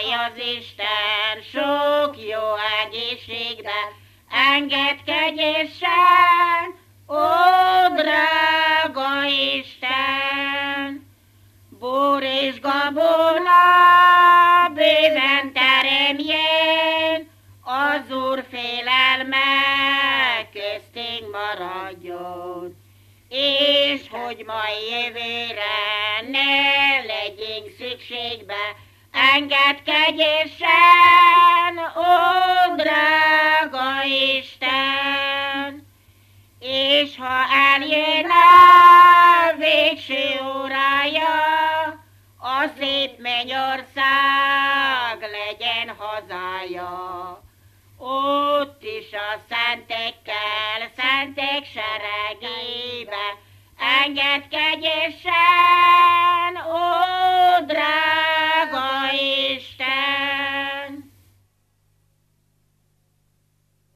adj az Isten sok jó egészségbe, engedkedésen, ó drága Isten! Bor és gabona bőven teremjen, az Úr félelme köztünk maradjon, és hogy majd jövőre ne legyünk szükségbe, engedkedésen, ó drága Isten! És ha eljön a végső órája, a szép mennyország legyen hazája. Ott is a szentekkel, szentek seregébe, engedkedésen,